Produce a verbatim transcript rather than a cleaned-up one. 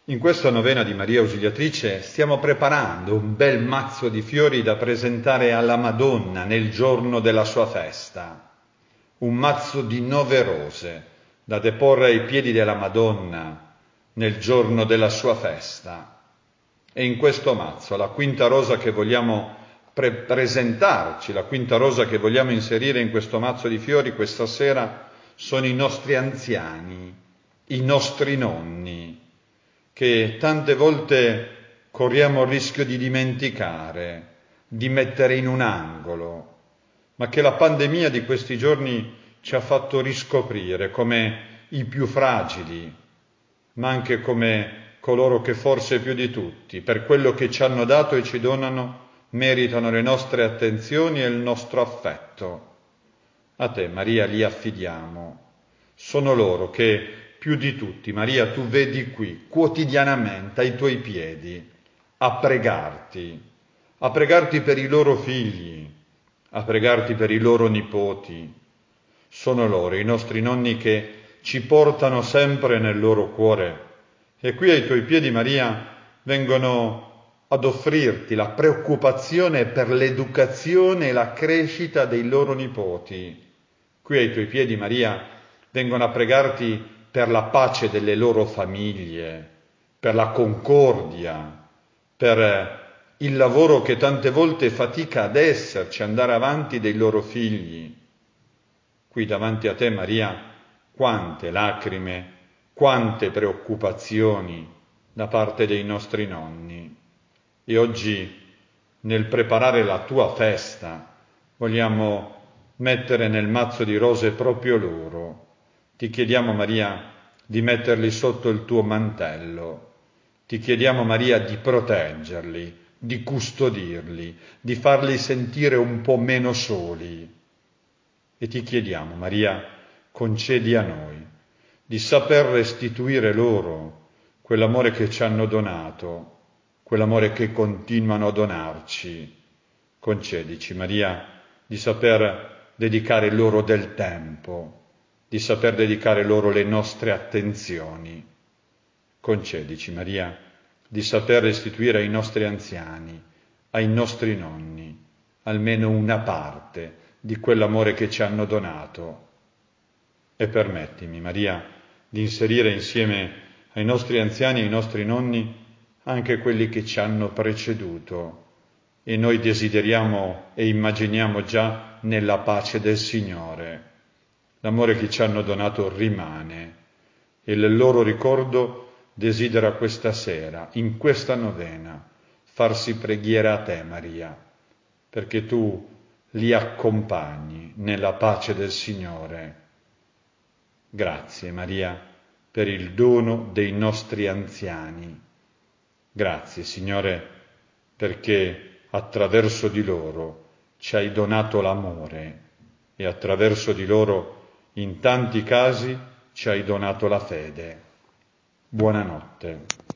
In questa novena di Maria Ausiliatrice stiamo preparando un bel mazzo di fiori da presentare alla Madonna nel giorno della sua festa. Un mazzo di nove rose da deporre ai piedi della Madonna nel giorno della sua festa. E in questo mazzo la quinta rosa che vogliamo pre- presentarci, la quinta rosa che vogliamo inserire in questo mazzo di fiori questa sera sono i nostri anziani, i nostri nonni, che tante volte corriamo il rischio di dimenticare, di mettere in un angolo, ma che la pandemia di questi giorni ci ha fatto riscoprire come i più fragili, ma anche come coloro che forse più di tutti, per quello che ci hanno dato e ci donano, meritano le nostre attenzioni e il nostro affetto. A te, Maria, li affidiamo. Sono loro che più di tutti, Maria, tu vedi qui, quotidianamente, ai tuoi piedi, a pregarti, a pregarti per i loro figli, a pregarti per i loro nipoti. Sono loro, i nostri nonni, che ci portano sempre nel loro cuore. E qui ai tuoi piedi, Maria, vengono ad offrirti la preoccupazione per l'educazione e la crescita dei loro nipoti. Qui ai tuoi piedi, Maria, vengono a pregarti per la pace delle loro famiglie, per la concordia, per il lavoro che tante volte fatica ad esserci, andare avanti dei loro figli. Qui davanti a te, Maria, quante lacrime, quante preoccupazioni da parte dei nostri nonni. E oggi, nel preparare la tua festa, vogliamo mettere nel mazzo di rose proprio loro. Ti chiediamo, Maria, di metterli sotto il tuo mantello. Ti chiediamo, Maria, di proteggerli, di custodirli, di farli sentire un po' meno soli. E ti chiediamo, Maria, concedi a noi di saper restituire loro quell'amore che ci hanno donato, quell'amore che continuano a donarci. Concedici, Maria, di saper dedicare loro del tempo, di saper dedicare loro le nostre attenzioni. Concedici, Maria, di saper restituire ai nostri anziani, ai nostri nonni, almeno una parte di quell'amore che ci hanno donato. E permettimi, Maria, di inserire insieme ai nostri anziani e ai nostri nonni anche quelli che ci hanno preceduto, e noi desideriamo e immaginiamo già nella pace del Signore. L'amore che ci hanno donato rimane, e il loro ricordo desidera questa sera, in questa novena, farsi preghiera a te, Maria, perché tu li accompagni nella pace del Signore. Grazie, Maria, per il dono dei nostri anziani. Grazie, Signore, perché attraverso di loro ci hai donato l'amore e attraverso di loro in tanti casi ci hai donato la fede. Buonanotte.